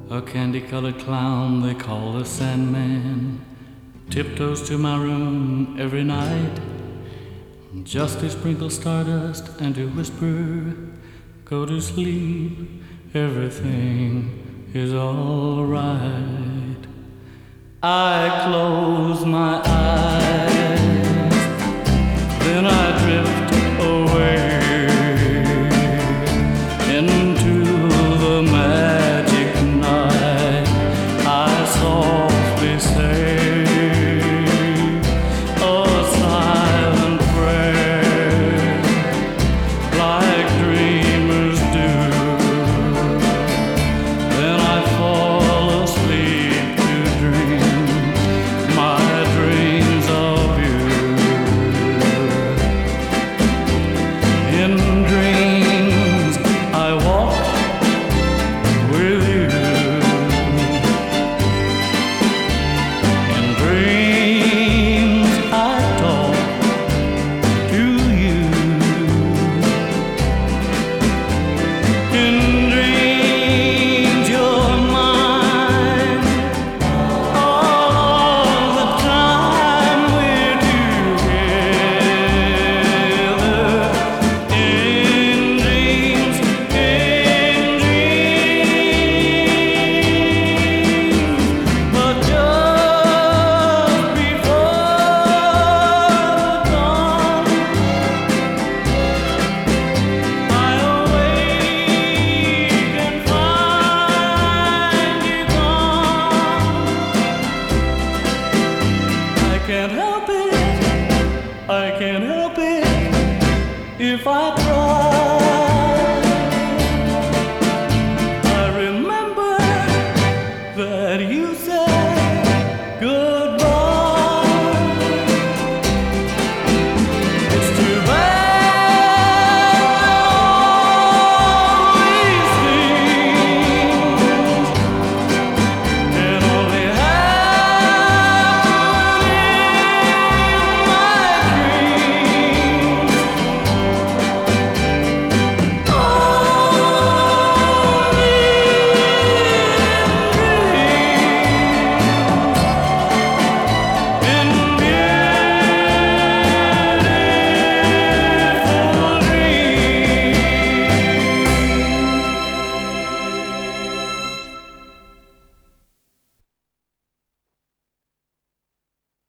A candy-colored clown they call the Sandman tiptoes to my room every night just to sprinkle stardust and to whisper, go to sleep, everything is all right. I close my eyes